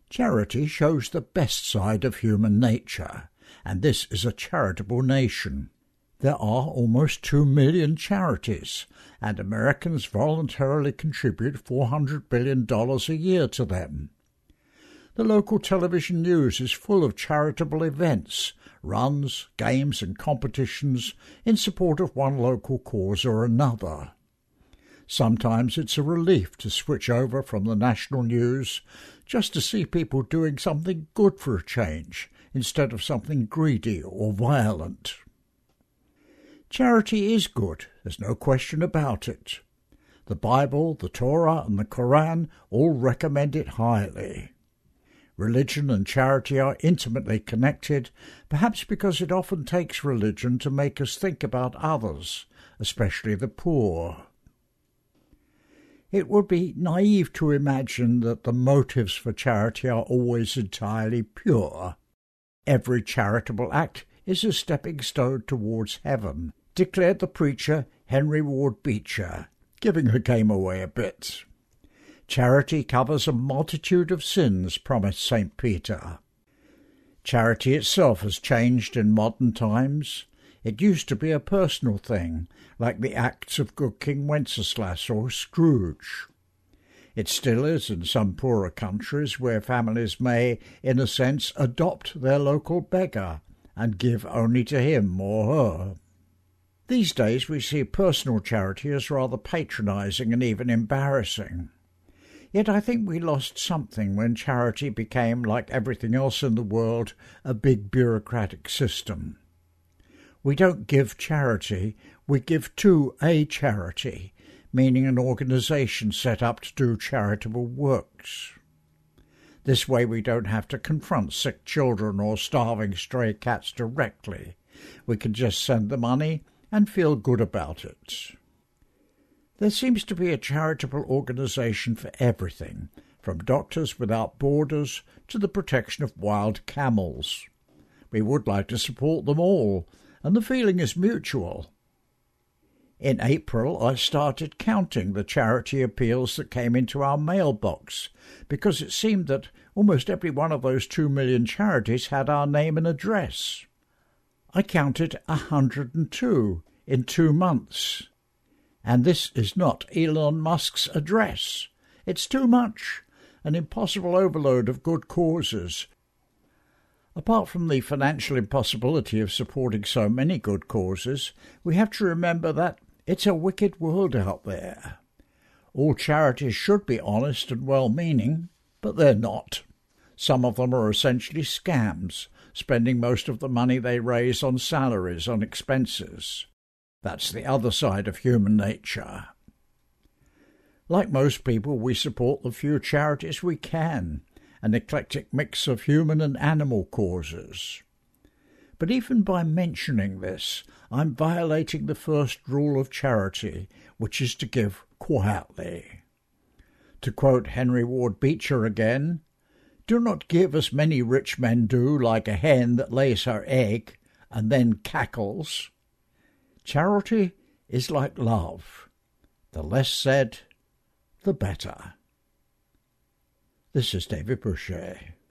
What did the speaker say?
Charity shows the best side of human nature, and this is a charitable nation. There are almost 2 million charities, and Americans voluntarily contribute $400 billion a year to them. The local television news is full of charitable events, runs, games and competitions in support of one local cause or another. Sometimes it's a relief to switch over from the national news just to see people doing something good for a change instead of something greedy or violent. Charity is good, there's no question about it. The Bible, the Torah and the Quran all recommend it highly. Religion and charity are intimately connected, perhaps because it often takes religion to make us think about others, especially the poor. It would be naive to imagine that the motives for charity are always entirely pure. Every charitable act is a stepping stone towards heaven, declared the preacher Henry Ward Beecher, giving the game away a bit. Charity covers a multitude of sins, promised St. Peter. Charity itself has changed in modern times. It used to be a personal thing, like the acts of good King Wenceslas or Scrooge. It still is in some poorer countries where families may, in a sense, adopt their local beggar and give only to him or her. These days we see personal charity as rather patronising and even embarrassing. Yet I think we lost something when charity became, like everything else in the world, a big bureaucratic system. We don't give charity, we give to a charity, meaning an organisation set up to do charitable works. This way we don't have to confront sick children or starving stray cats directly. We can just send the money and feel good about it. There seems to be a charitable organisation for everything, from Doctors Without Borders to the protection of wild camels. We would like to support them all, and the feeling is mutual. In April, I started counting the charity appeals that came into our mailbox, because it seemed that almost every one of those 2 million charities had our name and address. I counted 102 in 2 months. And this is not Elon Musk's address. It's too much, an impossible overload of good causes. Apart from the financial impossibility of supporting so many good causes, we have to remember that it's a wicked world out there. All charities should be honest and well-meaning, but they're not. Some of them are essentially scams, spending most of the money they raise on salaries, on expenses. That's the other side of human nature. Like most people, we support the few charities we can, an eclectic mix of human and animal causes. But even by mentioning this, I'm violating the first rule of charity, which is to give quietly. To quote Henry Ward Beecher again, "Do not give as many rich men do, like a hen that lays her egg and then cackles. Charity is like love. The less said, the better." This is David Boucher.